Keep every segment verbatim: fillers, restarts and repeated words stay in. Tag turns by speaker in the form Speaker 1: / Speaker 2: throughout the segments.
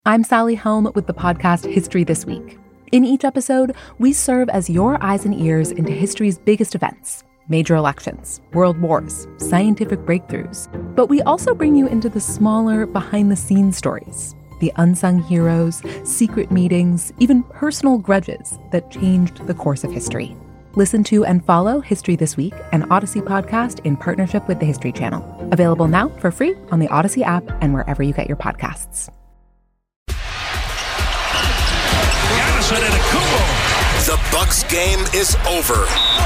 Speaker 1: I'm Sally Helm with the podcast History This Week. In each episode, we serve as your eyes and ears into history's biggest events, major elections, world wars, scientific breakthroughs. But we also bring you into the smaller, behind-the-scenes stories, the unsung heroes, secret meetings, even personal grudges that changed the course of history. Listen to and follow History This Week, an Odyssey podcast in partnership with the History Channel. Available now for free on the Odyssey app and wherever you get your podcasts.
Speaker 2: The Bucks game is over.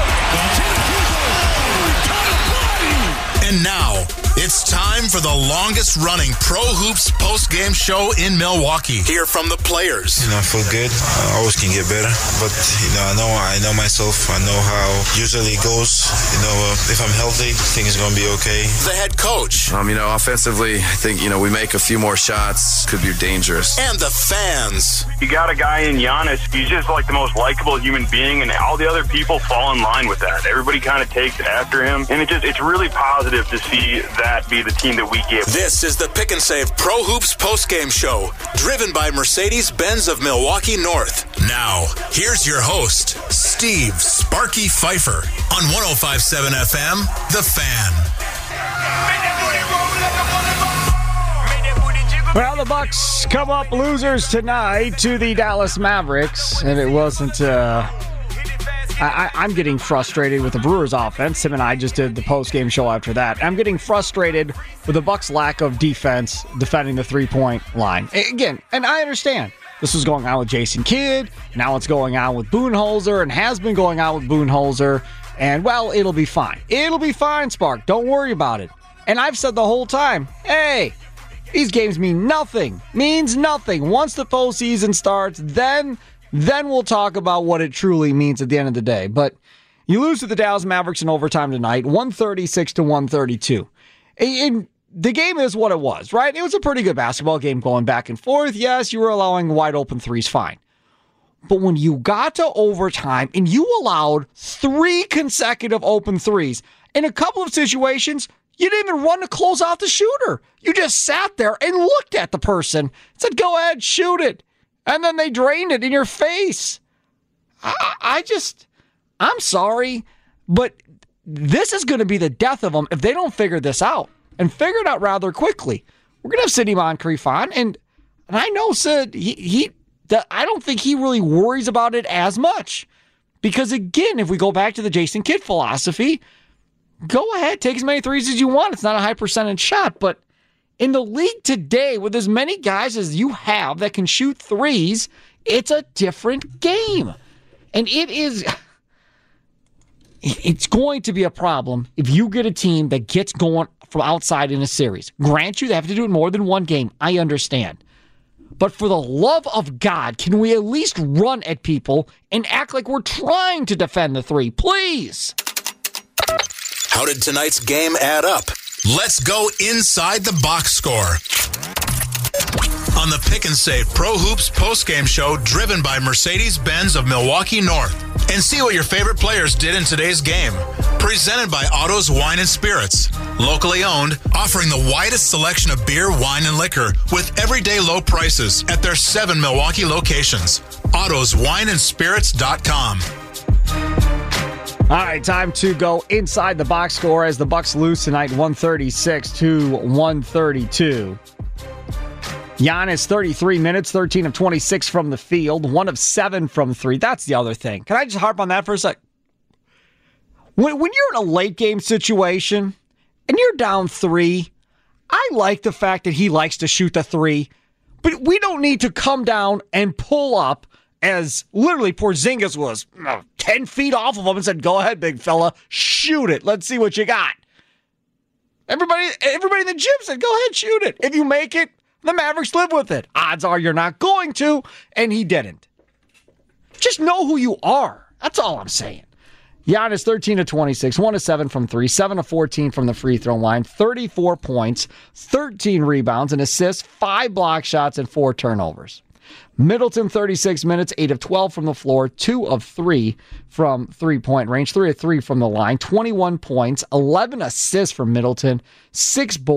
Speaker 2: And now, it's time for the longest-running Pro Hoops post-game show in Milwaukee. Hear from the players.
Speaker 3: You know, I feel good. I always can get better. But, you know, I know I know myself. I know how usually it goes. You know, uh, if I'm healthy, I think it's going to be okay.
Speaker 2: The head coach.
Speaker 4: Um, you know, offensively, I think, you know, we make a few more shots. Could be dangerous.
Speaker 2: And the fans.
Speaker 5: You got a guy in Giannis. He's just like the most likable human being, and all the other people fall in line with that. Everybody kind of takes after him. And it just it's really positive to see that be the team that we give.
Speaker 2: This is the Pick and Save Pro Hoops postgame show, driven by Mercedes-Benz of Milwaukee North. Now, here's your host, Steve Sparky Pfeiffer, on one oh five point seven F M, The Fan.
Speaker 6: Well, the Bucks come up losers tonight to the Dallas Mavericks, and it wasn't... Uh, I, I'm getting frustrated with the Brewers offense. Tim and I just did the post-game show after that. I'm getting frustrated with the Bucks' lack of defense defending the three-point line. Again, and I understand. This was going on with Jason Kidd. Now it's going on with Budenholzer and has been going on with Budenholzer. And, well, it'll be fine. It'll be fine, Spark. Don't worry about it. And I've said the whole time, hey, these games mean nothing. Means nothing. Once the postseason starts, then... Then we'll talk about what it truly means at the end of the day. But you lose to the Dallas Mavericks in overtime tonight, one thirty-six to one thirty-two. And the game is what it was, right? It was a pretty good basketball game going back and forth. Yes, you were allowing wide open threes, fine. But when you got to overtime and you allowed three consecutive open threes, in a couple of situations, you didn't even run to close out the shooter. You just sat there and looked at the person and said, go ahead, shoot it. And then they drained it in your face. I, I just, I'm sorry, but this is going to be the death of them if they don't figure this out and figure it out rather quickly. We're going to have Sidney Moncrief on, and, and I know Sid, he, he the, I don't think he really worries about it as much. Because again, if we go back to the Jason Kidd philosophy, go ahead, take as many threes as you want. It's not a high percentage shot, but in the league today, with as many guys as you have that can shoot threes, it's a different game. And it is, it's going to be a problem if you get a team that gets going from outside in a series. Grant you, they have to do it more than one game. I understand. But for the love of God, can we at least run at people and act like we're trying to defend the three, please?
Speaker 2: How did tonight's game add up? Let's go inside the box score. On the Pick and Save Pro Hoops postgame show, driven by Mercedes-Benz of Milwaukee North. And see what your favorite players did in today's game. Presented by Otto's Wine and Spirits. Locally owned, offering the widest selection of beer, wine, and liquor with everyday low prices at their seven Milwaukee locations. Otto's Wine and Spirits dot com.
Speaker 6: All right, time to go inside the box score as the Bucks lose tonight, one thirty-six to one thirty-two. Giannis, thirty-three minutes, thirteen of twenty-six from the field, one of seven from three. That's the other thing. Can I just harp on that for a sec? When, when you're in a late game situation and you're down three, I like the fact that he likes to shoot the three, but we don't need to come down and pull up as literally Porzingis was uh, ten feet off of him and said, go ahead, big fella, shoot it. Let's see what you got. Everybody, everybody in the gym said, go ahead, shoot it. If you make it, the Mavericks live with it. Odds are you're not going to, and he didn't. Just know who you are. That's all I'm saying. Giannis, thirteen of twenty-six, one of seven from three, seven of fourteen from the free throw line, thirty-four points, thirteen rebounds, an assist, five block shots, and four turnovers. Middleton, thirty-six minutes, eight of twelve from the floor, two of three from three-point range, three of three from the line, twenty-one points, eleven assists for Middleton, six boards,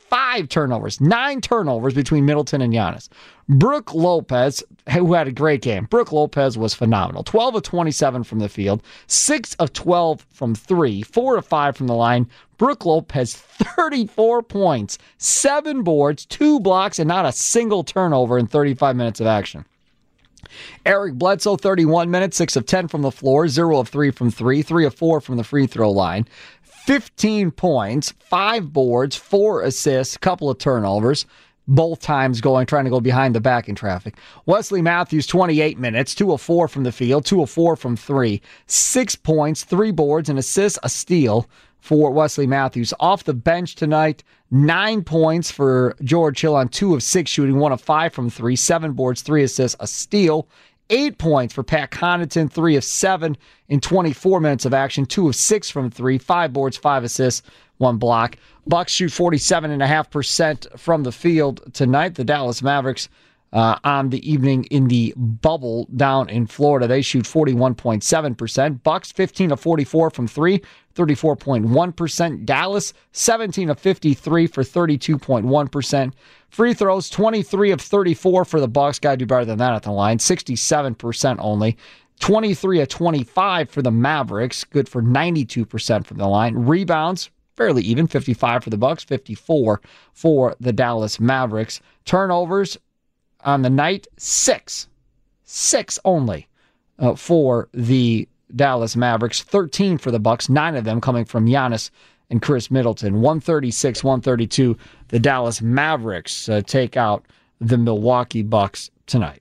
Speaker 6: five turnovers, nine turnovers between Middleton and Giannis. Brook Lopez, who had a great game. Brook Lopez was phenomenal. twelve of twenty-seven from the field, six of twelve from three, four of five from the line. Brook Lopez, thirty-four points, seven boards, two blocks, and not a single turnover in thirty-five minutes of action. Eric Bledsoe, thirty-one minutes, six of ten from the floor, zero of three from three, three of four from the free throw line. fifteen points, five boards, four assists, a couple of turnovers, both times going, trying to go behind the back in traffic. Wesley Matthews, twenty-eight minutes, two of four from the field, two of four from three, six points, three boards, an assist, a steal for Wesley Matthews. Off the bench tonight, nine points for George Hill on two of six shooting, one of five from three, seven boards, three assists, a steal. Eight points for Pat Connaughton, three of seven in twenty-four minutes of action, two of six from three, five boards, five assists, one block. Bucks shoot forty-seven point five percent from the field tonight. The Dallas Mavericks uh, on the evening in the bubble down in Florida, they shoot forty-one point seven percent. Bucks fifteen of forty-four from three, thirty-four point one percent. Dallas seventeen of fifty-three for thirty-two point one percent. Free throws, twenty-three of thirty-four for the Bucks. Got to do better than that at the line, sixty-seven percent only. twenty-three of twenty-five for the Mavericks, good for ninety-two percent from the line. Rebounds, fairly even, fifty-five for the Bucks, fifty-four for the Dallas Mavericks. Turnovers on the night, six. Six only uh, for the Dallas Mavericks, thirteen for the Bucks, nine of them coming from Giannis and Chris Middleton. one thirty-six one thirty-two, the Dallas Mavericks uh, take out the Milwaukee Bucks tonight.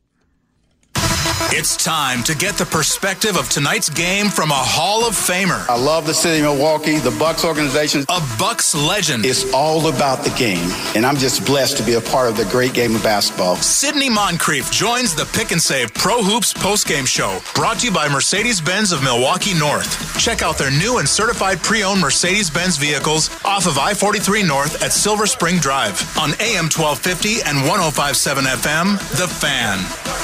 Speaker 2: It's time to get the perspective of tonight's game from a Hall of Famer.
Speaker 7: I love the city of Milwaukee, the Bucks organization.
Speaker 2: A Bucks legend.
Speaker 7: It's all about the game, and I'm just blessed to be a part of the great game of basketball.
Speaker 2: Sidney Moncrief joins the Pick and Save Pro Hoops postgame show, brought to you by Mercedes-Benz of Milwaukee North. Check out their new and certified pre-owned Mercedes-Benz vehicles off of I forty-three North at Silver Spring Drive on A M twelve fifty and one oh five point seven F M, The Fan.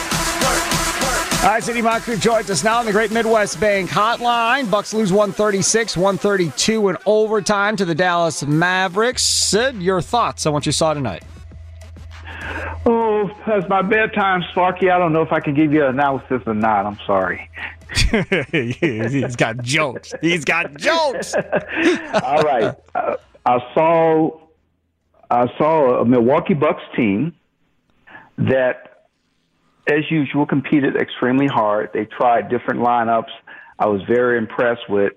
Speaker 6: All right, Sidney Moncrief joins us now on the Great Midwest Bank Hotline. Bucks lose one thirty-six one thirty-two in overtime to the Dallas Mavericks. Sid, your thoughts on what you saw tonight?
Speaker 8: Oh, that's my bedtime, Sparky. I don't know if I can give you an analysis or not. I'm sorry.
Speaker 6: He's got jokes. He's got jokes.
Speaker 8: All right. Uh, I saw I saw a Milwaukee Bucks team that, as usual, competed extremely hard. They tried different lineups. I was very impressed with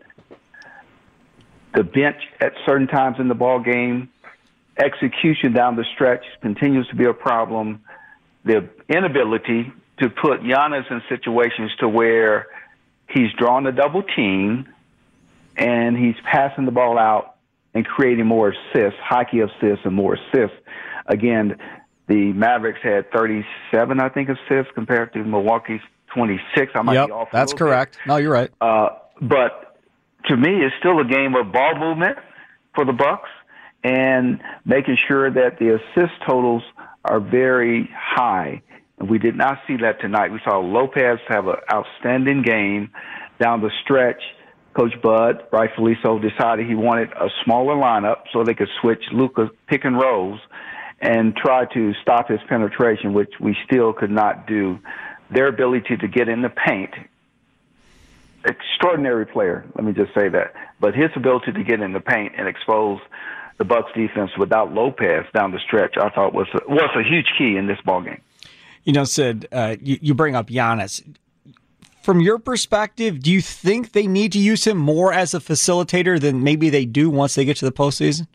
Speaker 8: the bench at certain times in the ball game. Execution down the stretch continues to be a problem. The inability to put Giannis in situations to where he's drawn a double team and he's passing the ball out and creating more assists, hockey assists and more assists. Again, the Mavericks had thirty-seven, I think, assists compared to Milwaukee's twenty-six. I might
Speaker 6: yep,
Speaker 8: be off.
Speaker 6: That's correct.
Speaker 8: Bit.
Speaker 6: No, you're right.
Speaker 8: Uh, but to me, it's still a game of ball movement for the Bucks and making sure that the assist totals are very high. And we did not see that tonight. We saw Lopez have an outstanding game down the stretch. Coach Bud, rightfully so, decided he wanted a smaller lineup so they could switch Luka pick and rolls and try to stop his penetration, which we still could not do. Their ability to get in the paint, extraordinary player, let me just say that. But his ability to get in the paint and expose the Bucks defense without Lopez down the stretch, I thought was a, was a huge key in this ballgame.
Speaker 6: You know, Sid, uh, you, you bring up Giannis. From your perspective, do you think they need to use him more as a facilitator than maybe they do once they get to the postseason?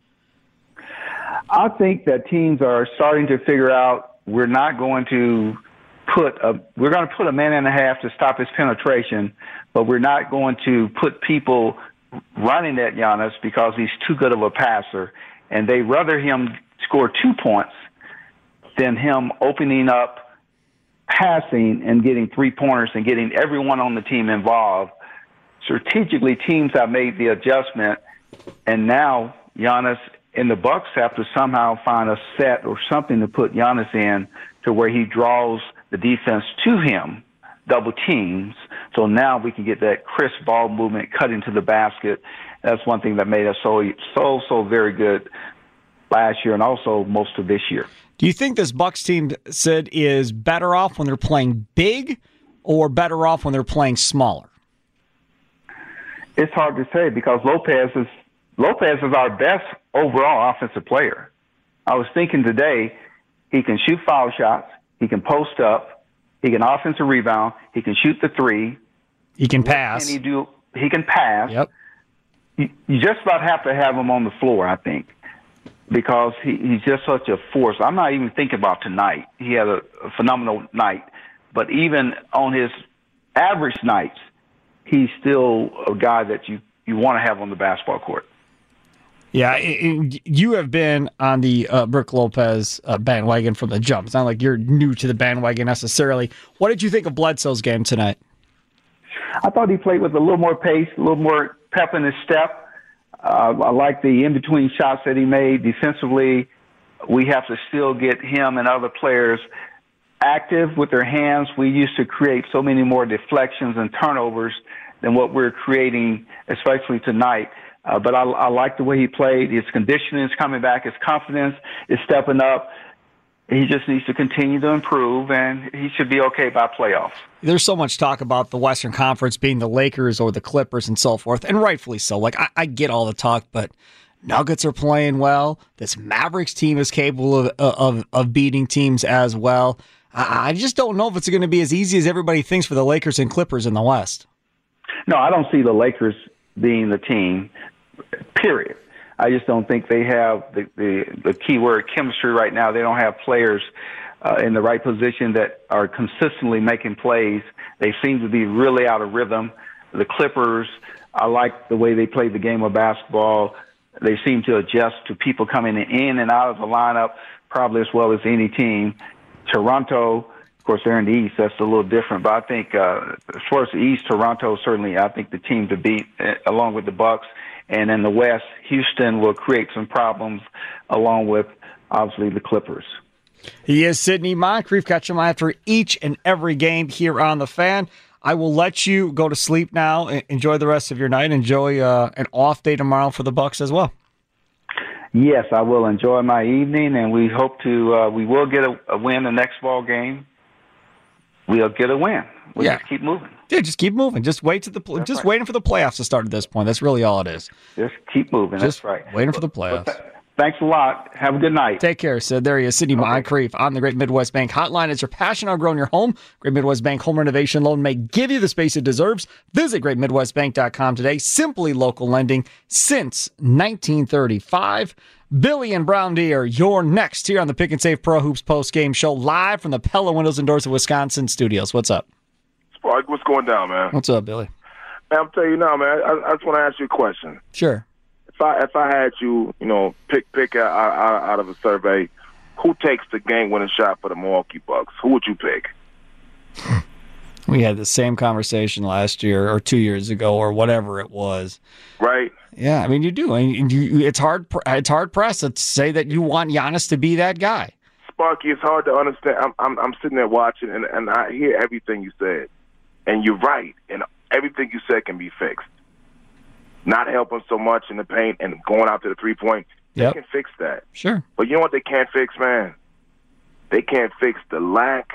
Speaker 8: I think that teams are starting to figure out we're not going to put a we're going to put a man and a half to stop his penetration, but we're not going to put people running at Giannis because he's too good of a passer, and they rather him score two points than him opening up, passing, and getting three pointers and getting everyone on the team involved. Strategically, teams have made the adjustment, and now Giannis and the Bucks have to somehow find a set or something to put Giannis in to where he draws the defense to him, double teams. So now we can get that crisp ball movement cut into the basket. That's one thing that made us so, so, so very good last year and also most of this year.
Speaker 6: Do you think this Bucks team, Sid, is better off when they're playing big or better off when they're playing smaller?
Speaker 8: It's hard to say because Lopez is Lopez is our best overall offensive player. I was thinking today, he can shoot foul shots, he can post up, he can offensive rebound, he can shoot the three.
Speaker 6: He can pass.
Speaker 8: What can he do? He can pass.
Speaker 6: Yep.
Speaker 8: You, you just about have to have him on the floor, I think, because he, he's just such a force. I'm not even thinking about tonight. He had a, a phenomenal night. But even on his average nights, he's still a guy that you, you want to have on the basketball court.
Speaker 6: Yeah, it, it, you have been on the uh, Brook Lopez uh, bandwagon from the jump. It's not like you're new to the bandwagon necessarily. What did you think of Bledsoe's game tonight?
Speaker 8: I thought he played with a little more pace, a little more pep in his step. Uh, I like the in-between shots that he made. Defensively, we have to still get him and other players active with their hands. We used to create so many more deflections and turnovers than what we're creating, especially tonight. Uh, but I, I like the way he played. His conditioning is coming back. His confidence is stepping up. He just needs to continue to improve, and he should be okay by playoffs.
Speaker 6: There's so much talk about the Western Conference being the Lakers or the Clippers and so forth, and rightfully so. Like, I, I get all the talk, but Nuggets are playing well. This Mavericks team is capable of of, of beating teams as well. I, I just don't know if it's going to be as easy as everybody thinks for the Lakers and Clippers in the West.
Speaker 8: No, I don't see the Lakers being the team, period. I just don't think they have the, the, the key word chemistry right now. They don't have players uh, in the right position that are consistently making plays. They seem to be really out of rhythm. The Clippers, I like the way they play the game of basketball. They seem to adjust to people coming in and out of the lineup probably as well as any team. Toronto, of course, they're in the East. That's a little different. But I think uh, as far as the East, Toronto certainly, I think the team to beat uh, along with the Bucks. And in the West, Houston will create some problems along with, obviously, the Clippers.
Speaker 6: He is Sidney Moncrief. Catch him after each and every game here on The Fan. I will let you go to sleep now. Enjoy the rest of your night. Enjoy uh, an off day tomorrow for the Bucks as well.
Speaker 8: Yes, I will enjoy my evening, and we hope to uh, we will get a, a win the next ball game. We'll get a win. We'll
Speaker 6: yeah.
Speaker 8: just keep moving.
Speaker 6: Yeah, just keep moving. Just wait to the pl- just right. waiting for the playoffs to start at this point. That's really all it is.
Speaker 8: Just keep moving.
Speaker 6: Just
Speaker 8: That's right.
Speaker 6: Waiting for the playoffs.
Speaker 8: But, but, thanks a lot. Have a good night.
Speaker 6: Take care, Sid. There he is, Sidney okay. Moncrief on the Great Midwest Bank Hotline. It's your passion on growing your home. Great Midwest Bank Home Renovation Loan may give you the space it deserves. Visit great midwest bank dot com today. Simply local lending since nineteen thirty-five. Billy and Brown Deer, you're next here on the Pick and Save Pro Hoops post-game show live from the Pella Windows and Doors of Wisconsin studios. What's up?
Speaker 9: Spark, what's going down, man?
Speaker 6: What's up, Billy?
Speaker 9: Man, I'm telling you now, man. I, I just want to ask you a question.
Speaker 6: Sure.
Speaker 9: If I if I had you, you know, pick pick out, out, out of a survey, who takes the game-winning shot for the Milwaukee Bucks? Who would you pick?
Speaker 6: We had the same conversation last year or two years ago or whatever it was.
Speaker 9: Right.
Speaker 6: Yeah, I mean, you do. I mean, you, it's hard. It's hard pressed to say that you want Giannis to be that guy.
Speaker 9: Sparky, it's hard to understand. I'm I'm, I'm sitting there watching, and, and I hear everything you said, and you're right. And everything you said can be fixed. Not helping so much in the paint and going out to the three point.
Speaker 6: Yep.
Speaker 9: They can fix that.
Speaker 6: Sure.
Speaker 9: But you know what they can't fix, man? They can't fix the lack,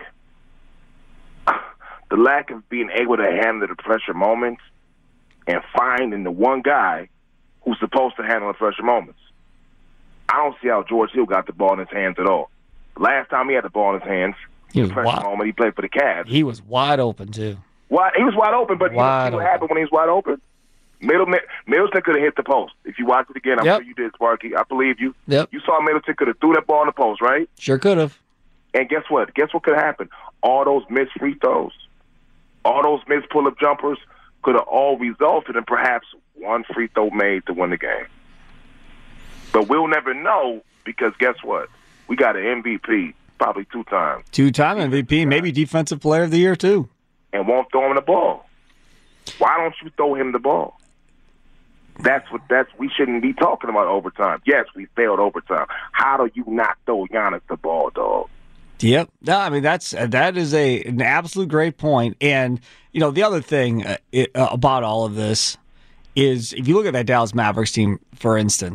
Speaker 9: the lack of being able to handle the pressure moments and finding the one guy who's supposed to handle the pressure moments. I don't see how George Hill got the ball in his hands at all. Last time he had the ball in his hands,
Speaker 6: he was
Speaker 9: the pressure
Speaker 6: wide.
Speaker 9: moment, he played for the Cavs.
Speaker 6: He was wide open, too.
Speaker 9: Wide, he was wide open, but
Speaker 6: wide
Speaker 9: you know what
Speaker 6: open.
Speaker 9: happened when he was wide open? Middleton, Middleton could have hit the post. If you watch it again, I'm
Speaker 6: yep.
Speaker 9: sure you did, Sparky. I believe you.
Speaker 6: Yep.
Speaker 9: You saw Middleton could have threw that ball in the post, right?
Speaker 6: Sure could have.
Speaker 9: And guess what? Guess what could have happened? All those missed free throws, all those missed pull-up jumpers could have all resulted in perhaps one free throw made to win the game. But we'll never know because guess what? We got an M V P probably two times.
Speaker 6: Two-time M V P, maybe Defensive Player of the Year, too.
Speaker 9: And won't throw him the ball. Why don't you throw him the ball? That's what that's we shouldn't be talking about overtime. Yes, we failed overtime. How do you not throw Giannis the ball, dog?
Speaker 6: Yep. No, I mean that's that is a an absolute great point. And you know the other thing uh, it, uh, about all of this is if you look at that Dallas Mavericks team, for instance,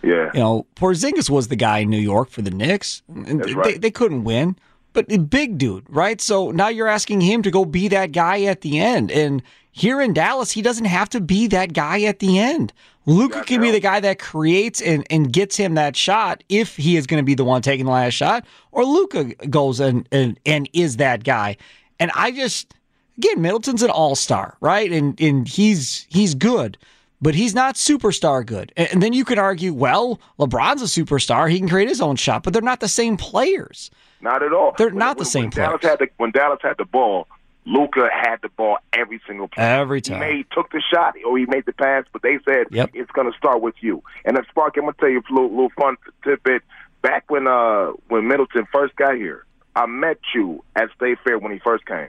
Speaker 9: Yeah.
Speaker 6: You know, Porzingis was the guy in New York for the Knicks.
Speaker 9: That's
Speaker 6: they,
Speaker 9: right.
Speaker 6: they couldn't win, but a big dude, right? So now you're asking him to go be that guy at the end. And here in Dallas, he doesn't have to be that guy at the end. Luka can be the guy that creates and, and gets him that shot if he is going to be the one taking the last shot, or Luka goes and, and, and is that guy. And I just, again, Middleton's an all-star, right? And and he's he's good. But he's not superstar good. And then you could argue, well, LeBron's a superstar. He can create his own shot, but they're not the same players.
Speaker 9: Not at all.
Speaker 6: They're
Speaker 9: when,
Speaker 6: not the
Speaker 9: when,
Speaker 6: same
Speaker 9: when
Speaker 6: players.
Speaker 9: Dallas had the, when Dallas had the ball, Luka had the ball every single play.
Speaker 6: Every time.
Speaker 9: He made, took the shot or he made the pass, but they said
Speaker 6: yep.
Speaker 9: it's going to start with you. And then, Sparky, I'm going to tell you a little, little fun tidbit. Back when uh, when Middleton first got here, I met you at State Fair when he first came.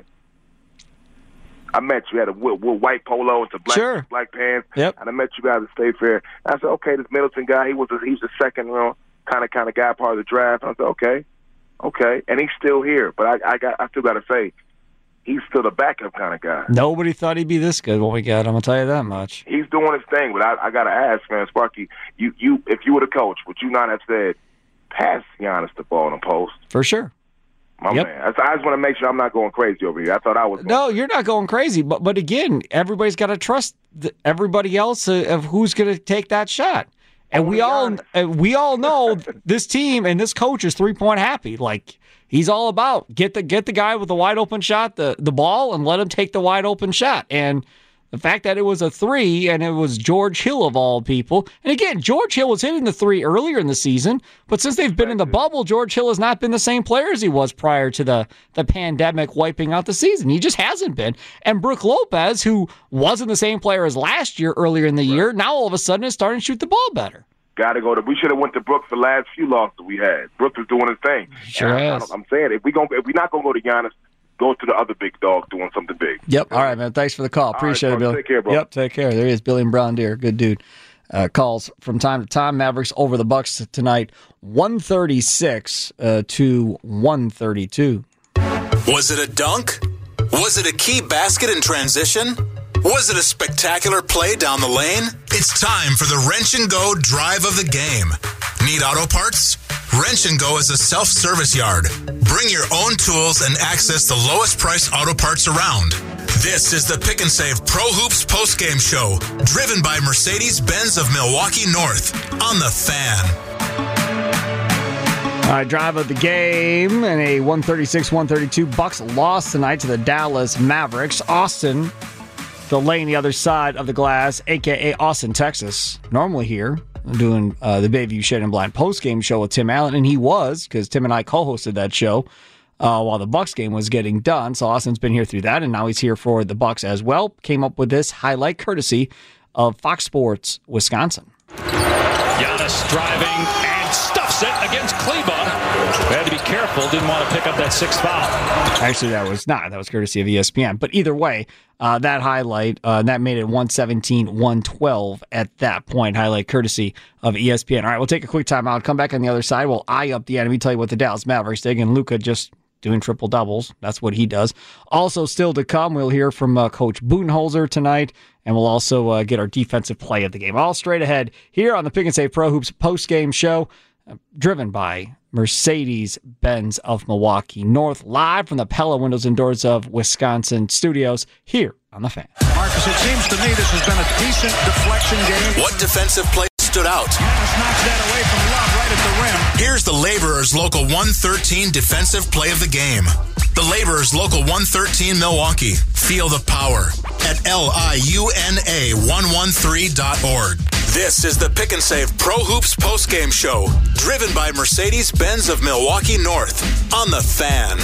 Speaker 9: I met you at a with, with white polo and some black,
Speaker 6: sure.
Speaker 9: black pants.
Speaker 6: Yep.
Speaker 9: And I met you guys at State Fair. And I said, okay, this Middleton guy, he was a, he's the second round kind of kind of guy, part of the draft. And I said, okay, okay. And he's still here. But I, I got I still got to say, he's still the backup kind of guy.
Speaker 6: Nobody thought he'd be this good when we got him. I'm going to tell you that much.
Speaker 9: He's doing his thing. But I, I got to ask, man, Sparky, you, you, if you were the coach, would you not have said, pass Giannis the ball in the post?
Speaker 6: For sure.
Speaker 9: My
Speaker 6: yep.
Speaker 9: man. I, I just want to make sure I'm not going crazy over here. I thought I was.
Speaker 6: No, you're not going crazy. But but again, everybody's got to trust the, everybody else uh, of who's going to take that shot. And we all uh, we all know this team and this coach is three point happy. Like he's all about get the get the guy with the wide open shot the the ball and let him take the wide open shot. And the fact that it was a three and it was George Hill of all people. And again, George Hill was hitting the three earlier in the season, but since they've been in the bubble, George Hill has not been the same player as he was prior to the, the pandemic wiping out the season. He just hasn't been. And Brook Lopez, who wasn't the same player as last year earlier in the year, now all of a sudden is starting to shoot the ball better.
Speaker 9: Got to go to. We should have went to Brook the last few losses we had. Brook was doing his thing.
Speaker 6: Sure
Speaker 9: I,
Speaker 6: is.
Speaker 9: I'm saying if we going if we're not gonna go to Giannis, go to the other big dog doing something big.
Speaker 6: Yep. All right, man. Thanks for the call. Appreciate
Speaker 9: right,
Speaker 6: it, Billy.
Speaker 9: Take care, bro.
Speaker 6: Yep. Take care. There he is, Billy and Brown Deer. Good dude. Uh, calls from time to time. Mavericks over the Bucks tonight, one thirty-six uh, to one thirty-two.
Speaker 2: Was it a dunk? Was it a key basket in transition? Was it a spectacular play down the lane? It's time for the Wrench and Go drive of the game. Need auto parts? Wrench and Go is a self-service yard. Bring your own tools and access the lowest priced auto parts around. This is the Pick and Save Pro Hoops postgame show, driven by Mercedes-Benz of Milwaukee North on The Fan.
Speaker 6: All right, drive of the game and a one thirty-six one thirty-two Bucks loss tonight to the Dallas Mavericks. Austin, the lane the other side of the glass, a k a. Austin, Texas, normally here doing uh, the Bayview Shade and Blind post-game show with Tim Allen, and he was, because Tim and I co-hosted that show uh, while the Bucks game was getting done. So Austin's been here through that, and now he's here for the Bucks as well. Came up with this highlight courtesy of Fox Sports Wisconsin.
Speaker 10: Giannis driving and stuffs it against Kleba. Had to be careful. Didn't want to pick up that sixth foul.
Speaker 6: Actually, that was not. That was courtesy of E S P N. But either way, uh, that highlight, uh, that made it one seventeen one twelve at that point. Highlight courtesy of E S P N. All right, we'll take a quick timeout. Come back on the other side. We'll eye up the enemy. Tell you what the Dallas Mavericks did. And Luka just doing triple doubles. That's what he does. Also, still to come, we'll hear from uh, Coach Budenholzer tonight. And we'll also uh, get our defensive play of the game. All straight ahead here on the Pick and Save Pro Hoops post-game show, uh, driven by Mercedes-Benz of Milwaukee North, live from the Pella Windows and Doors of Wisconsin studios here on The Fan.
Speaker 11: Marcus, it seems to me this has been a decent deflection game.
Speaker 2: What defensive play stood out?
Speaker 11: Giannis knocks that away from Love right at the rim.
Speaker 2: Here's the Laborers Local one thirteen defensive play of the game. The Laborers Local one thirteen Milwaukee. Feel the power at L I U N A one thirteen dot org. This is the Pick and Save Pro Hoops postgame show, driven by Mercedes-Benz of Milwaukee North on The Fan.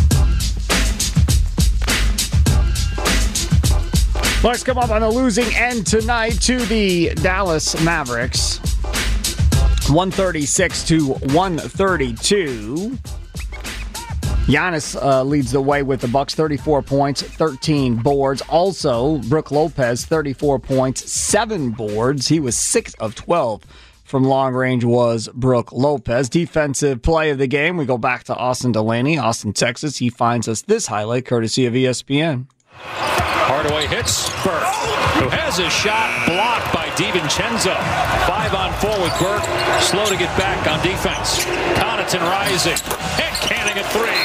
Speaker 6: Let's come up on the losing end tonight to the Dallas Mavericks. one thirty-six to one thirty-two. Giannis uh, leads the way with the Bucks, thirty-four points, thirteen boards. Also, Brook Lopez, thirty-four points, seven boards. He was six of twelve from long range was Brook Lopez. Defensive play of the game, we go back to Austin Delaney, Austin, Texas. He finds us this highlight courtesy of E S P N.
Speaker 10: Hardaway hits Burke, who has his shot blocked by DiVincenzo. Five on four with Burke. Slow to get back on defense. Connaughton rising. And Canning at three.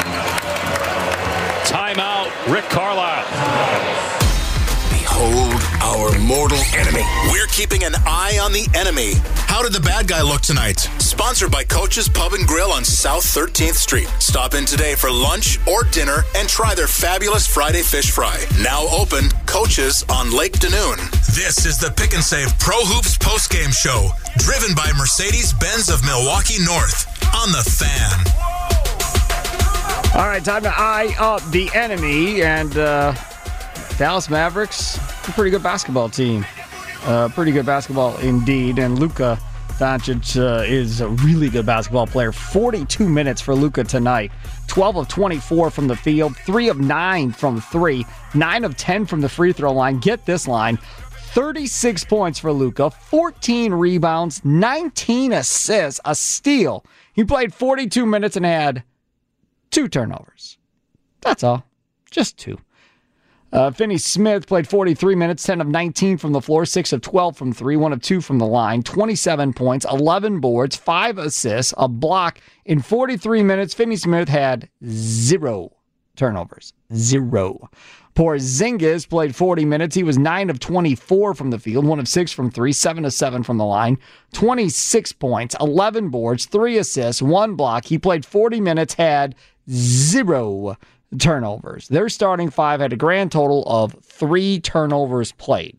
Speaker 10: Timeout, Rick Carlisle.
Speaker 2: Behold our mortal enemy. We're keeping an eye on the enemy. How did the bad guy look tonight? Sponsored by Coach's Pub and Grill on South thirteenth Street. Stop in today for lunch or dinner and try their fabulous Friday fish fry. Now open, Coach's on Lake Danoon. This is the Pick and Save Pro Hoops postgame show, driven by Mercedes-Benz of Milwaukee North on The Fan.
Speaker 6: All right, time to eye up the enemy, and uh, Dallas Mavericks, a pretty good basketball team. Uh, pretty good basketball indeed, and Luka Doncic uh, is a really good basketball player. forty-two minutes for Luka tonight. twelve of twenty-four from the field, three of nine from three, nine of ten from the free throw line. Get this line, thirty-six points for Luka, fourteen rebounds, nineteen assists, a steal. He played forty-two minutes and had two turnovers. That's all. Just two. Uh, Finney Smith played forty-three minutes, ten of nineteen from the floor, six of twelve from three, one of two from the line, twenty-seven points, eleven boards, five assists, a block. In forty-three minutes, Finney Smith had zero turnovers. Zero. Porzingis played forty minutes. He was nine of twenty-four from the field, one of six from three, seven of seven from the line, twenty-six points, eleven boards, three assists, one block. He played forty minutes, had zero turnovers. Their starting five had a grand total of three turnovers played.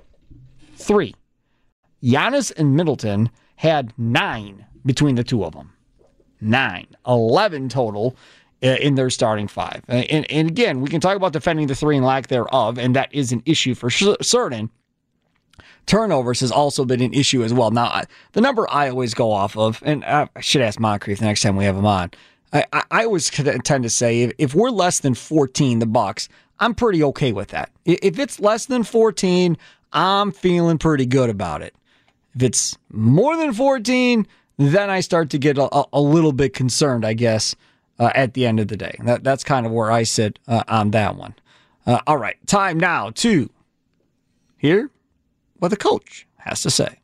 Speaker 6: Three. Giannis and Middleton had nine between the two of them. Nine. Eleven total uh, in their starting five. Uh, and, and again, we can talk about defending the three and lack thereof, and that is an issue for sh- certain. Turnovers has also been an issue as well. Now, I, the number I always go off of, and I should ask Moncrief the next time we have him on, I, I always tend to say if, if we're less than fourteen, the Bucks, I'm pretty okay with that. If it's less than fourteen, I'm feeling pretty good about it. If it's more than fourteen, then I start to get a, a little bit concerned, I guess, uh, at the end of the day. That, that's kind of where I sit uh, on that one. Uh, all right, time now to hear what the coach has to say.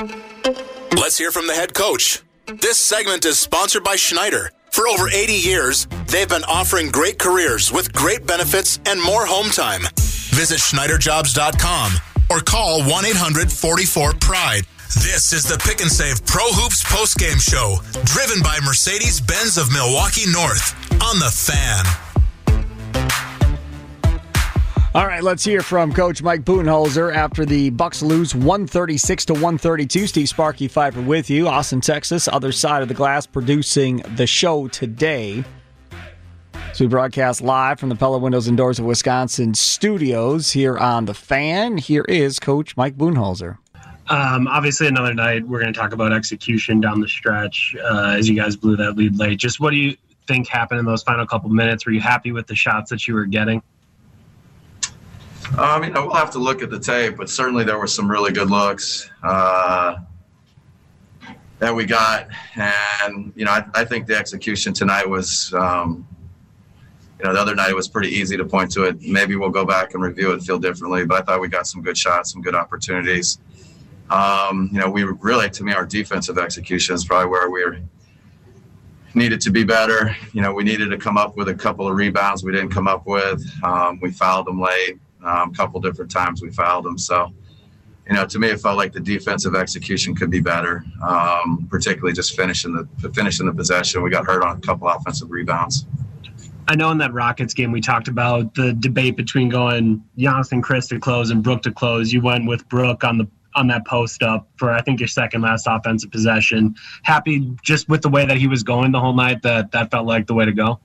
Speaker 2: Let's hear from the head coach. This segment is sponsored by Schneider. For over eighty years, they've been offering great careers with great benefits and more home time. Visit Schneider Jobs dot com or call one eight hundred forty-four pride. This is the Pick and Save Pro Hoops postgame show, driven by Mercedes-Benz of Milwaukee North on The Fan.
Speaker 6: All right, let's hear from Coach Mike Budenholzer after the Bucks lose one thirty-six to one thirty-two. Steve Sparky Pfeiffer with you. Austin, Texas, other side of the glass, producing the show today. So we broadcast live from the Pella Windows and Doors of Wisconsin studios here on The Fan. Here is Coach Mike Budenholzer.
Speaker 12: Um, obviously, another night, we're going to talk about execution down the stretch uh, as you guys blew that lead late. Just what do you think happened in those final couple minutes? Were you happy with the shots that you were getting?
Speaker 4: Um, you know, we'll have to look at the tape, but certainly there were some really good looks uh, that we got. And, you know, I, I think the execution tonight was, um, you know, the other night it was pretty easy to point to it. Maybe we'll go back and review it and feel differently, but I thought we got some good shots, some good opportunities. Um, you know, we really, to me, our defensive execution is probably where we needed to be better. You know, we needed to come up with a couple of rebounds we didn't come up with. Um, we fouled them late. A um, couple different times we fouled them. So, you know, to me, it felt like the defensive execution could be better, um, particularly just finishing the finishing the possession. We got hurt on a couple offensive rebounds.
Speaker 12: I know in that Rockets game we talked about the debate between going Giannis and Chris to close and Brook to close. You went with Brook on the on that post up for, I think, your second last offensive possession. Happy just with the way that he was going the whole night, that that felt like the way to go?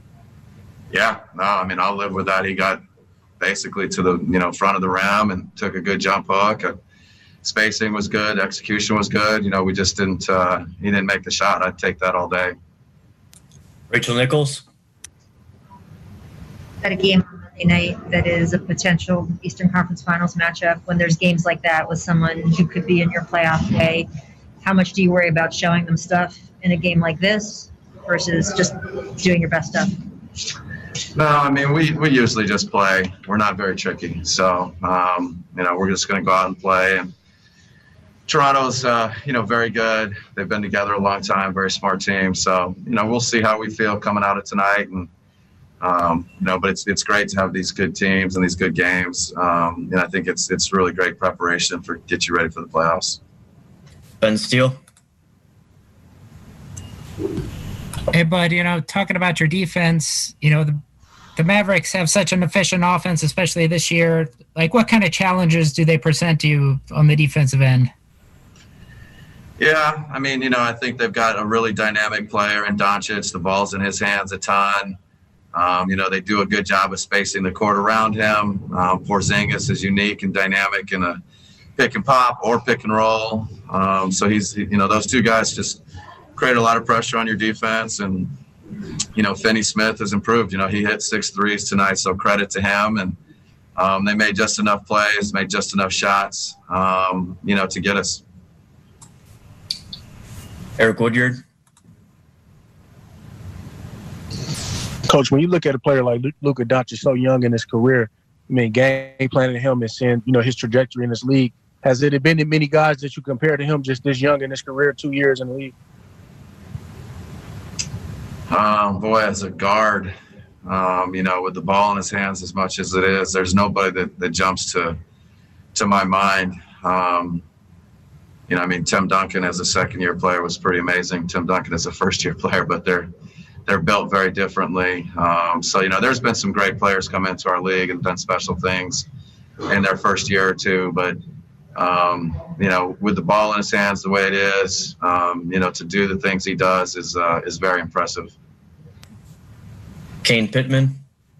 Speaker 4: Yeah, no, I mean, I'll live with that. He got basically to the, you know, front of the rim and took a good jump hook. Uh, spacing was good. Execution was good. You know, we just didn't, uh, he didn't make the shot. I'd take that all day.
Speaker 13: Rachel Nichols.
Speaker 14: At a game on Monday night that is a potential Eastern Conference Finals matchup, when there's games like that with someone who could be in your playoff day, how much do you worry about showing them stuff in a game like this versus just doing your best stuff?
Speaker 4: No, I mean, we, we usually just play. We're not very tricky. So, um, you know, we're just going to go out and play. And, Toronto's, uh, you know, very good. They've been together a long time, very smart team. So, you know, we'll see how we feel coming out of tonight. And, um, you know, but it's it's great to have these good teams and these good games. Um, and I think it's it's really great preparation for get you ready for the playoffs.
Speaker 13: Ben Steele.
Speaker 15: Hey, bud, you know, talking about your defense, you know, the, the Mavericks have such an efficient offense, especially this year. Like, what kind of challenges do they present to you on the defensive end?
Speaker 4: Yeah, I mean, you know, I think they've got a really dynamic player in Doncic. The ball's in his hands a ton. Um, you know, they do a good job of spacing the court around him. Um, Porzingis is unique and dynamic in a pick and pop or pick and roll. Um, so he's, you know, those two guys just create a lot of pressure on your defense. And, you know, Finney Smith has improved. You know, he hit six threes tonight, so credit to him. And um, they made just enough plays, made just enough shots, um, you know, to get us.
Speaker 13: Eric Woodyard.
Speaker 16: Coach, when you look at a player like Luka Doncic, so young in his career, I mean, game planning him and seeing, you know, his trajectory in this league, has it been many guys that you compare to him just this young in his career, two years in the league?
Speaker 4: Um, boy, as a guard, um, you know, with the ball in his hands as much as it is, there's nobody that, that jumps to to my mind. Um, you know, I mean, Tim Duncan as a second-year player was pretty amazing. Tim Duncan as a first-year player, but they're they're built very differently. Um, so, you know, there's been some great players come into our league and done special things in their first year or two. But, um, you know, with the ball in his hands the way it is, um, you know, to do the things he does is uh, is very impressive.
Speaker 13: Kane Pittman.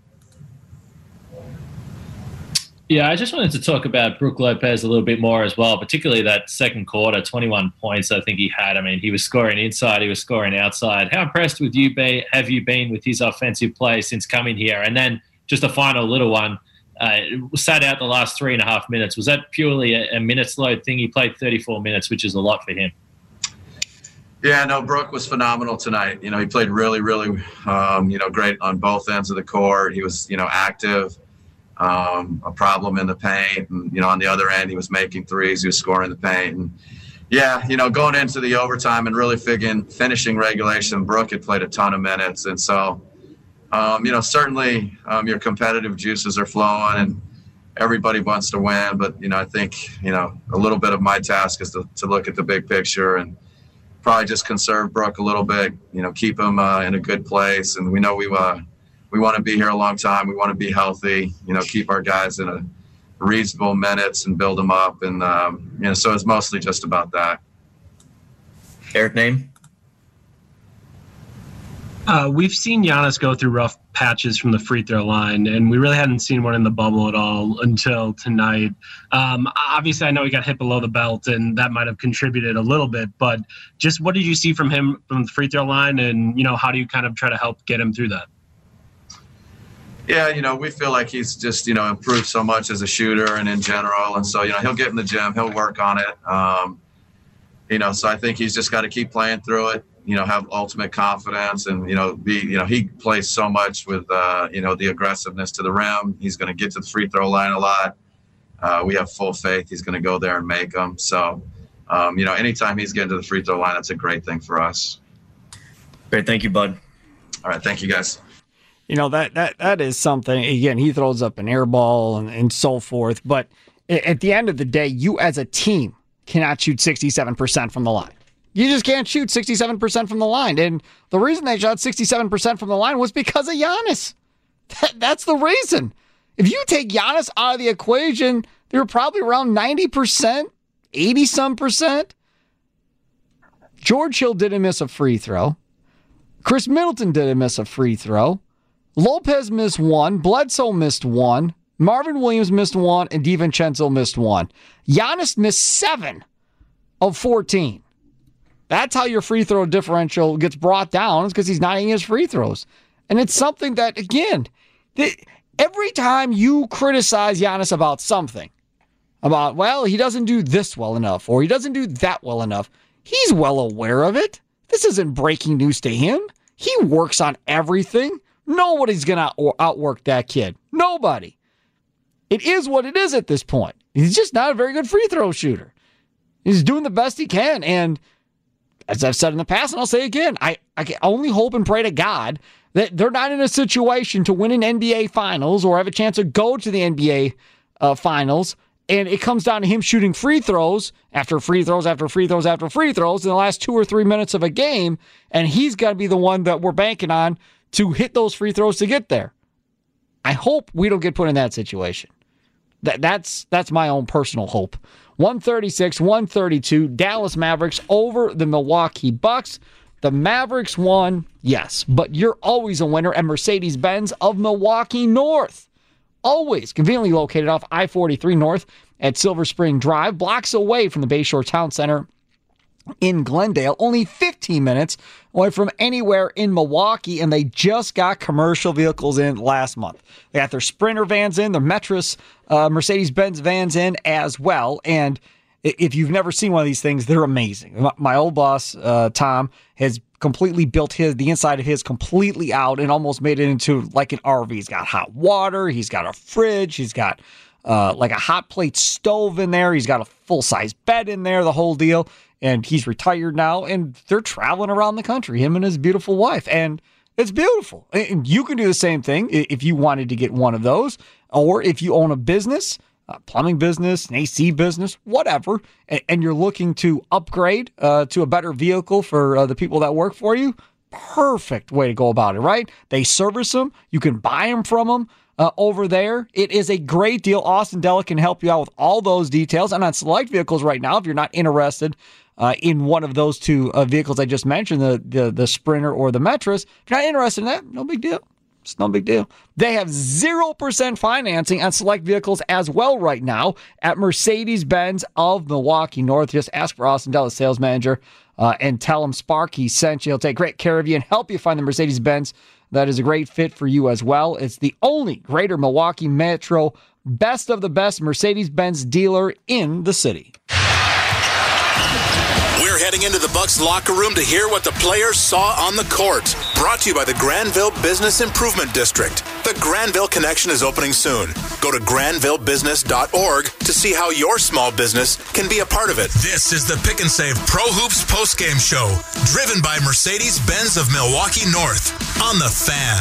Speaker 17: Yeah, I just wanted to talk about Brook Lopez a little bit more as well, particularly that second quarter, twenty-one points I think he had. I mean, he was scoring inside, he was scoring outside. How impressed with you be, have you been with his offensive play since coming here? And then just a final little one, uh, sat out the last three and a half minutes. Was that purely a, a minutes load thing? He played thirty-four minutes, which is a lot for him.
Speaker 4: Yeah, no, Brook was phenomenal tonight. You know, he played really, really, um, you know, great on both ends of the court. He was, you know, active. Um, a problem in the paint, and you know, on the other end, he was making threes, he was scoring the paint, and yeah, you know, going into the overtime and really figuring, finishing regulation, Brook had played a ton of minutes, and so, um, you know, certainly um, your competitive juices are flowing, and everybody wants to win, but you know, I think you know, a little bit of my task is to, to look at the big picture and probably just conserve Brook a little bit, you know, keep him uh, in a good place, and we know we uh, we want to be here a long time. We want to be healthy, you know, keep our guys in a reasonable minutes and build them up. And, um, you know, so it's mostly just about that.
Speaker 13: Eric Name?
Speaker 12: Uh, we've seen Giannis go through rough patches from the free throw line, and we really hadn't seen one in the bubble at all until tonight. Um, obviously, I know he got hit below the belt, and that might have contributed a little bit. But just what did you see from him from the free throw line, and, you know, how do you kind of try to help get him through that?
Speaker 4: Yeah, you know, we feel like he's just, you know, improved so much as a shooter and in general. And so, you know, he'll get in the gym, he'll work on it. Um, you know, so I think he's just got to keep playing through it, you know, have ultimate confidence and, you know, be, you know, he plays so much with, uh, you know, the aggressiveness to the rim. He's going to get to the free throw line a lot. Uh, we have full faith he's going to go there and make them. So, um, you know, anytime he's getting to the free throw line, that's a great thing for us.
Speaker 13: Great. Thank you, bud.
Speaker 4: All right. Thank you, guys.
Speaker 6: You know, that that that is something. Again, he throws up an air ball and, and so forth. But at the end of the day, you as a team cannot shoot sixty-seven percent from the line. You just can't shoot sixty-seven percent from the line. And the reason they shot sixty-seven percent from the line was because of Giannis. That, that's the reason. If you take Giannis out of the equation, they were probably around ninety percent, eighty-some percent. George Hill didn't miss a free throw. Chris Middleton didn't miss a free throw. Lopez missed one. Bledsoe missed one. Marvin Williams missed one. And DiVincenzo missed one. Giannis missed seven of fourteen. That's how your free throw differential gets brought down. It's because he's not hitting his free throws. And it's something that, again, th- every time you criticize Giannis about something, about, well, he doesn't do this well enough, or he doesn't do that well enough, he's well aware of it. This isn't breaking news to him. He works on everything. Nobody's going to outwork that kid. Nobody. It is what it is at this point. He's just not a very good free throw shooter. He's doing the best he can. And as I've said in the past, and I'll say again, I, I can only hope and pray to God that they're not in a situation to win an N B A Finals or have a chance to go to the N B A uh, Finals, and it comes down to him shooting free throws after free throws after free throws after free throws in the last two or three minutes of a game, and he's got to be the one that we're banking on to hit those free throws to get there. I hope we don't get put in that situation. That that's that's my own personal hope. one thirty-six, one thirty-two, Dallas Mavericks over the Milwaukee Bucks. The Mavericks won, yes, but you're always a winner at Mercedes-Benz of Milwaukee North. Always conveniently located off I forty-three North at Silver Spring Drive, blocks away from the Bayshore Town Center in Glendale, only fifteen minutes away from anywhere in Milwaukee, and they just got commercial vehicles in last month. They got their Sprinter vans in, their Metris uh, Mercedes-Benz vans in as well, and if you've never seen one of these things, they're amazing. My, my old boss, uh, Tom, has completely built his the inside of his completely out and almost made it into like an R V. He's got hot water, he's got a fridge, he's got uh, like a hot plate stove in there, he's got a full-size bed in there, the whole deal. And he's retired now, and they're traveling around the country, him and his beautiful wife. And it's beautiful. And you can do the same thing if you wanted to get one of those, or if you own a business, a plumbing business, an A C business, whatever, and you're looking to upgrade uh, to a better vehicle for uh, the people that work for you, perfect way to go about it, right? They service them. You can buy them from them. Uh, over there. It is a great deal. Austin Della can help you out with all those details. And on select vehicles right now, if you're not interested uh, in one of those two uh, vehicles I just mentioned, the, the the Sprinter or the Metris, if you're not interested in that, no big deal. It's no big deal. They have zero percent financing on select vehicles as well right now at Mercedes-Benz of Milwaukee North. Just ask for Austin Della, sales manager, uh, and tell him Sparky sent you. He'll take great care of you and help you find the Mercedes-Benz that is a great fit for you as well. It's the only Greater Milwaukee Metro best of the best Mercedes-Benz dealer in the city.
Speaker 2: We're heading into the Bucks locker room to hear what the players saw on the court. Brought to you by the Granville Business Improvement District. The Granville Connection is opening soon. Go to granville business dot org to see how your small business can be a part of it. This is the Pick and Save Pro Hoops postgame show, driven by Mercedes-Benz of Milwaukee North on The Fan.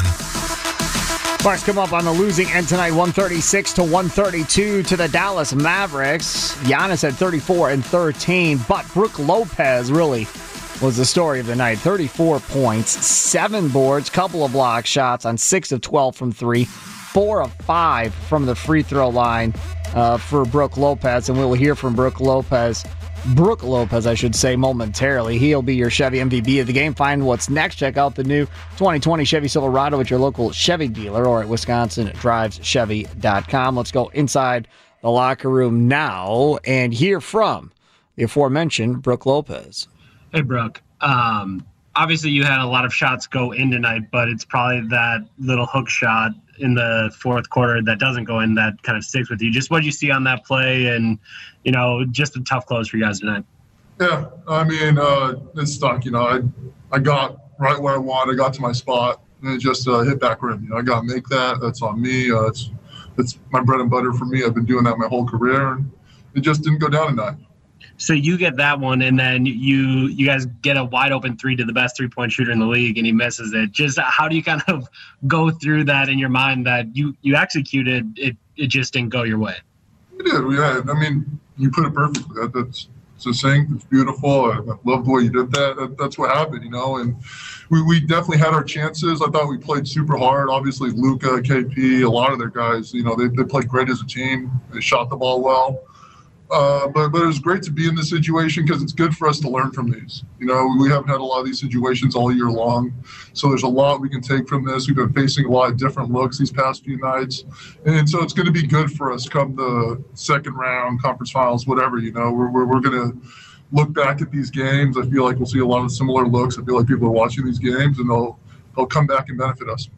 Speaker 6: Bucks come up on the losing end tonight, one thirty-six to one thirty-two to the Dallas Mavericks. Giannis had thirty-four and thirteen, but Brook Lopez really was the story of the night. thirty-four points, seven boards, couple of block shots on six of twelve from three, four of five from the free throw line uh, for Brook Lopez, and we'll hear from Brook Lopez. Brook Lopez, I should say, momentarily. He'll be your Chevy M V P of the game. Find what's next. Check out the new twenty twenty Chevy Silverado at your local Chevy dealer or at wisconsin drives chevy dot com. Let's go inside the locker room now and hear from the aforementioned Brook Lopez.
Speaker 12: Hey, Brook. Um, obviously, you had a lot of shots go in tonight, but it's probably that little hook shot in the fourth quarter that doesn't go in that kind of sticks with you. Just what did you see on that play, and you know, just a tough close for you guys tonight?
Speaker 18: Yeah, I mean, uh, it stuck. You know, I I got right where I wanted. I got to my spot, and it just uh, hit back rim. You know, I got to make that. That's on me. Uh, it's it's my bread and butter for me. I've been doing that my whole career, and it just didn't go down tonight.
Speaker 12: So you get that one, and then you you guys get a wide open three to the best three point shooter in the league, and he misses it. Just how do you kind of go through that in your mind that you you executed it? It just didn't go your way.
Speaker 18: We did. We had. I mean, you put it perfectly. That, that's succinct. It's beautiful. I, I love the way you did that. that. That's what happened, you know. And we, we definitely had our chances. I thought we played super hard. Obviously, Luka, K P, a lot of their guys, you know, they they played great as a team. They shot the ball well. Uh, but but it was great to be in this situation because it's good for us to learn from these. You know, we haven't had a lot of these situations all year long, so there's a lot we can take from this. We've been facing a lot of different looks these past few nights, and so it's going to be good for us come the second round, conference finals, whatever. You know, we're we're, we're going to look back at these games. I feel like we'll see a lot of similar looks. I feel like people are watching these games, and they'll they'll come back and benefit us.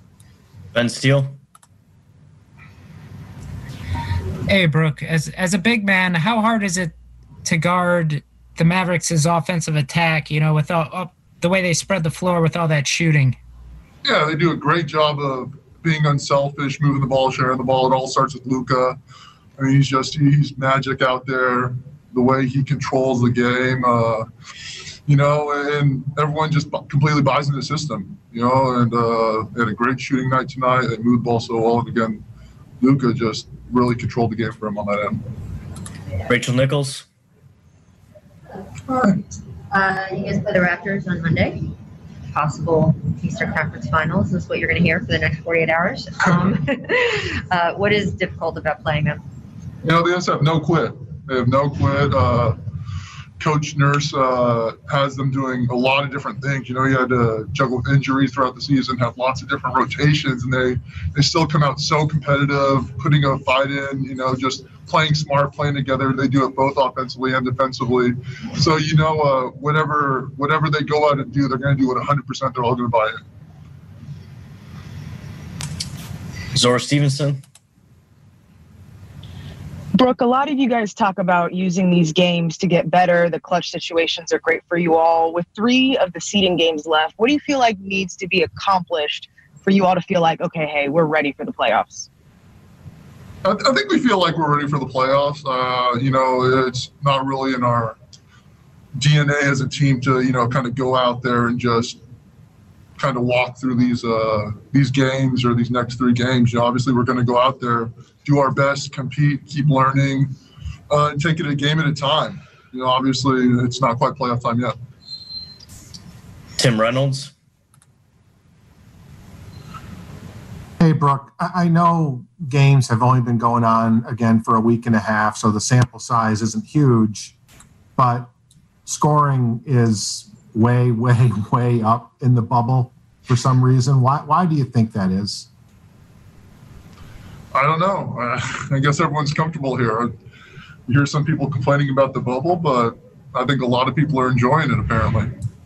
Speaker 13: Ben Steele.
Speaker 15: Hey, Brook, as as a big man, how hard is it to guard the Mavericks' offensive attack, you know, with all, all, the way they spread the floor with all that shooting?
Speaker 18: Yeah, they do a great job of being unselfish, moving the ball, sharing the ball. It all starts with Luka. I mean, he's just he's magic out there. the way he controls the game, uh, you know, and everyone just completely buys into the system, you know, and uh, they had a great shooting night tonight. They moved the ball so well. And again, Luka just really controlled the game for him on that end.
Speaker 13: Rachel Nichols.
Speaker 14: Uh, you guys play the Raptors on Monday. Possible Eastern Conference Finals is what you're going to hear for the next forty-eight hours. Um, uh, what is difficult about playing them?
Speaker 18: You know, they just have no quit. They have no quit. Uh, Coach Nurse uh, has them doing a lot of different things. You know, he had to juggle injuries throughout the season, have lots of different rotations, and they, they still come out so competitive, putting a fight in, you know, just playing smart, playing together. They do it both offensively and defensively. So, you know, uh, whatever whatever they go out and do, they're going to do it one hundred percent. They're all going to buy it.
Speaker 13: Zora Stevenson.
Speaker 19: Brooke, a lot of you guys talk about using these games to get better. The clutch situations are great for you all. With three of the seeding games left, what do you feel like needs to be accomplished for you all to feel like, okay, hey, we're ready for the playoffs?
Speaker 18: I, I think we feel like we're ready for the playoffs. Uh, you know, it's not really in our D N A as a team to, you know, kind of go out there and just kind of walk through these uh, these games or these next three games. You know, obviously we're going to go out there, do our best, compete, keep learning, uh, and take it a game at a time. You know, obviously it's not quite playoff time yet.
Speaker 13: Tim Reynolds.
Speaker 20: Hey, Brooke, I know games have only been going on again for a week and a half, so the sample size isn't huge, but scoring is way, way, way up in the bubble for some reason. Why, why do you think that is?
Speaker 18: I don't know. Uh, I guess everyone's comfortable here. You hear some people complaining about the bubble, but I think a lot of people are enjoying it, apparently.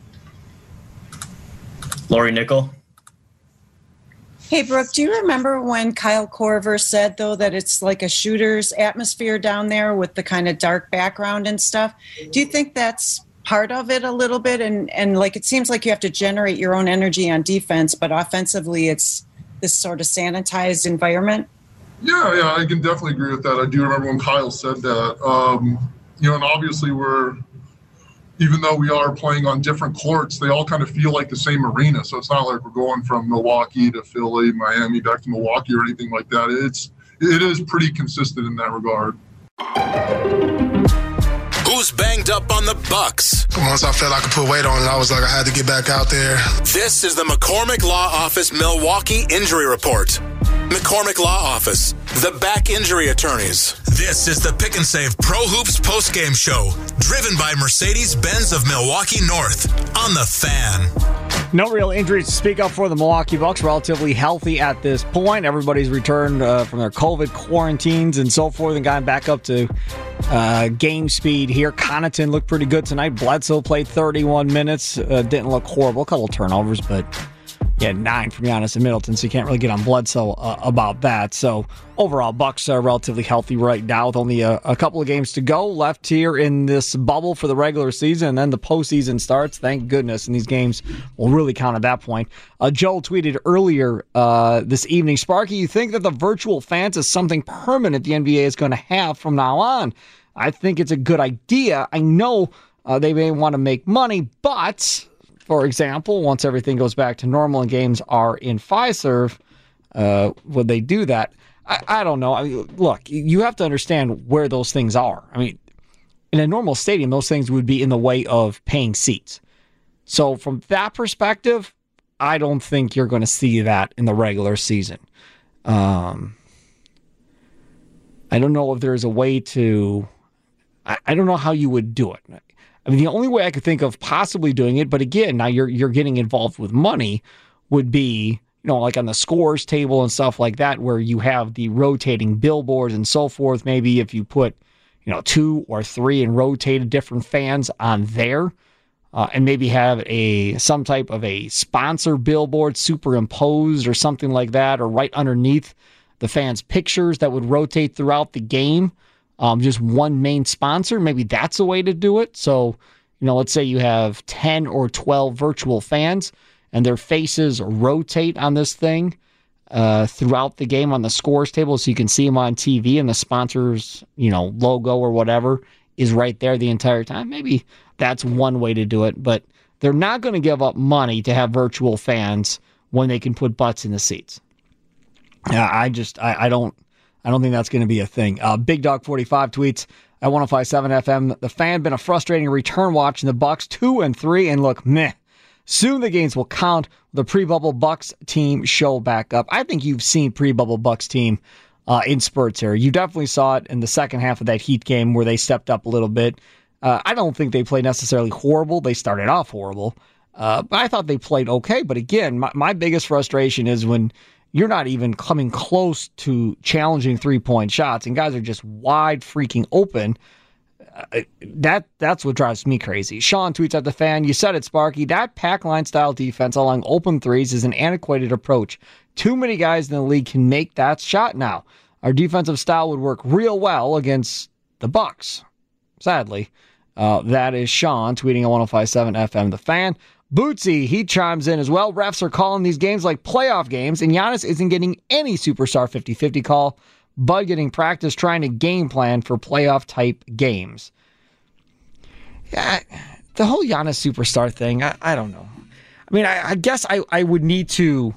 Speaker 13: Lori Nickel.
Speaker 21: Hey, Brooke, do you remember when Kyle Korver said, though, that it's like a shooter's atmosphere down there with the kind of dark background and stuff? Do you think that's part of it a little bit? And, and like, it seems like you have to generate your own energy on defense, but offensively it's this sort of sanitized environment?
Speaker 18: Yeah, yeah, I can definitely agree with that. I do remember when Kyle said that. Um, you know, and obviously we're, even though we are playing on different courts, they all kind of feel like the same arena. So it's not like we're going from Milwaukee to Philly, Miami, back to Milwaukee or anything like that. It's, it is pretty consistent in that regard.
Speaker 2: Who's banged up on the Bucks?
Speaker 22: Once I felt I could put weight on it, I was like, I had to get back out there.
Speaker 2: This is the McCormick Law Office Milwaukee Injury Report. McCormick Law Office, the back injury attorneys. This is the Pick and Save Pro Hoops postgame show, driven by Mercedes-Benz of Milwaukee North on The Fan.
Speaker 6: No real injuries to speak of for the Milwaukee Bucks. Relatively healthy at this point. Everybody's returned uh, from their COVID quarantines and so forth and gotten back up to uh, game speed here. Connaughton looked pretty good tonight. Bledsoe played thirty-one minutes. Uh, didn't look horrible. A couple turnovers, but yeah, nine from Giannis and Middleton, so you can't really get on Bledsoe uh, about that. So overall, Bucks are relatively healthy right now with only a, a couple of games to go left here in this bubble for the regular season, and then the postseason starts. Thank goodness, and these games will really count at that point. Uh, Joe tweeted earlier uh, this evening, Sparky, you think that the virtual fans is something permanent the N B A is going to have from now on? I think it's a good idea. I know uh, they may want to make money, but for example, once everything goes back to normal and games are in Fiserv, uh, would they do that? I, I don't know. I mean, look, you have to understand where those things are. I mean, in a normal stadium, those things would be in the way of paying seats. So from that perspective, I don't think you're going to see that in the regular season. Um, I don't know if there's a way to... I, I don't know how you would do it. I mean, the only way I could think of possibly doing it, but again, now you're you're getting involved with money, would be, you know, like on the scores table and stuff like that, where you have the rotating billboards and so forth. Maybe if you put, you know, two or three and rotated different fans on there, uh, and maybe have a some type of a sponsor billboard superimposed or something like that, or right underneath the fans' pictures that would rotate throughout the game. Um, just one main sponsor, maybe that's a way to do it. So, you know, let's say you have ten or twelve virtual fans and their faces rotate on this thing uh, throughout the game on the scores table so you can see them on T V and the sponsor's, you know, logo or whatever is right there the entire time, maybe that's one way to do it. But they're not going to give up money to have virtual fans when they can put butts in the seats. Yeah, I just, I, I don't, I don't think that's going to be a thing. Uh, Big Dog forty-five tweets at one oh five point seven F M. The fan been a frustrating return watch in the Bucks two and three, and look, meh. Soon the games will count. The pre-bubble Bucks team show back up. I think you've seen pre-bubble Bucks team uh, in spurts here. You definitely saw it in the second half of that Heat game where they stepped up a little bit. Uh, I don't think they played necessarily horrible. They started off horrible, uh, but I thought they played okay. But again, my, my biggest frustration is when you're not even coming close to challenging three-point shots, and guys are just wide freaking open. Uh, that that's what drives me crazy. Sean tweets at the fan, you said it, Sparky. That pack line style defense along open threes is an antiquated approach. Too many guys in the league can make that shot now. Our defensive style would work real well against the Bucks. Sadly, uh, that is Sean tweeting at one oh five point seven F M. The Fan. Bootsy, he chimes in as well. Refs are calling these games like playoff games, and Giannis isn't getting any superstar fifty-fifty call. Bud getting practice trying to game plan for playoff-type games. Yeah, the whole Giannis superstar thing, I, I don't know. I mean, I, I guess I, I would need to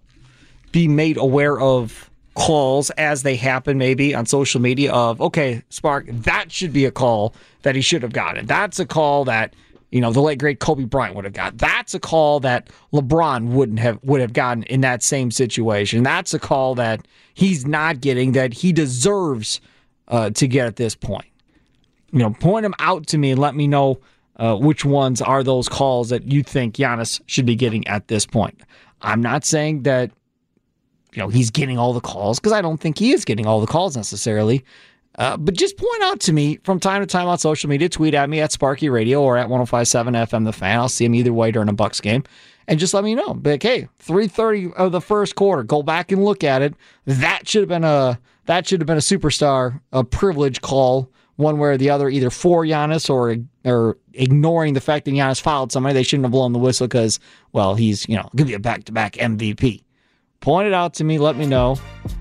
Speaker 6: be made aware of calls as they happen maybe on social media of, okay, Spark, that should be a call that he should have gotten. That's a call that, you know, the late, great Kobe Bryant would have got. That's a call that LeBron wouldn't have would have gotten in that same situation. That's a call that he's not getting that he deserves uh, to get at this point. You know, point them out to me and let me know uh, which ones are those calls that you think Giannis should be getting at this point. I'm not saying that, you know, he's getting all the calls, because I don't think he is getting all the calls necessarily. Uh, but just point out to me from time to time on social media, tweet at me at Sparky Radio or at one oh five point seven F M The Fan. I'll see him either way during a Bucks game. And just let me know. But, hey, three thirty of the first quarter, go back and look at it. That should have been a that should have been a superstar, a privilege call, one way or the other, either for Giannis or or ignoring the fact that Giannis fouled somebody. They shouldn't have blown the whistle because, well, he's, you know, going to be a back-to-back M V P. Point it out to me. Let me know.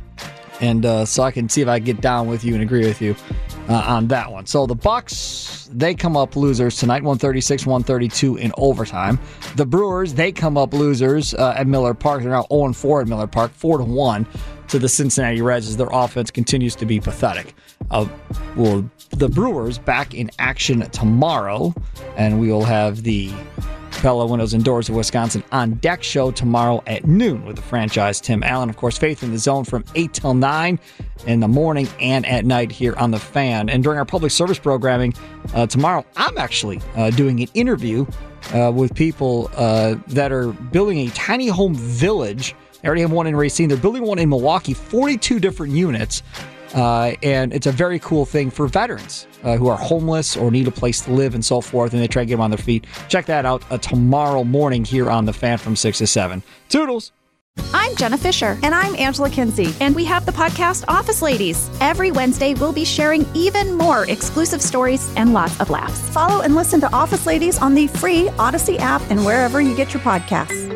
Speaker 6: And uh, so I can see if I get down with you and agree with you uh, on that one. So the Bucks, they come up losers tonight, one thirty-six one thirty-two in overtime. The Brewers, they come up losers uh, at Miller Park. They're now oh and four at Miller Park, four to one to the Cincinnati Reds as their offense continues to be pathetic. Uh, well, the Brewers back in action tomorrow, and we will have the Pella Windows and Doors of Wisconsin on deck show tomorrow at noon with the franchise Tim Allen. Of course, Faith in the Zone from eight till nine in the morning and at night here on The Fan. And during our public service programming uh, tomorrow, I'm actually uh, doing an interview uh, with people uh, that are building a tiny home village. They already have one in Racine. They're building one in Milwaukee, forty-two different units. Uh, and it's a very cool thing for veterans uh, who are homeless or need a place to live and so forth, and they try to get them on their feet. Check that out uh, tomorrow morning here on The Fan from six to seven. Toodles!
Speaker 1: I'm Jenna Fisher. And I'm Angela Kinsey. And we have the podcast Office Ladies. Every Wednesday, we'll be sharing even more exclusive stories and lots of laughs. Follow and listen to Office Ladies on the free Odyssey app and wherever you get your podcasts.